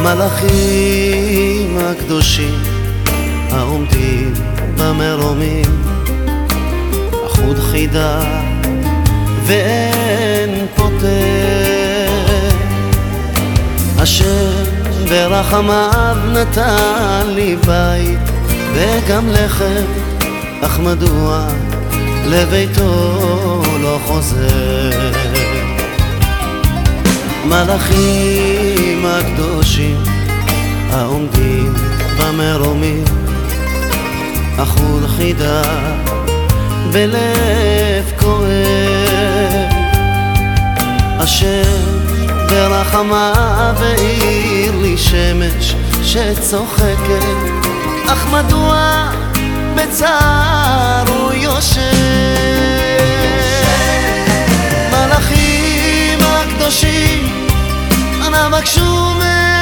המלאכים הקדושים העומדים במרומים, אחוד חידה ואין פותר, אשר ברחמיו נתן לי בית וגם לחם, אך מדוע לביתו לא חוזר? מלאכים הקדושים העומדים במרומים, אחוד חידה בלב כואב, אשר ברחמיו האיר לי שמש שצוחקת, אך מדוע בצער הוא יושב? מלאכים הקדושים אנא בקשו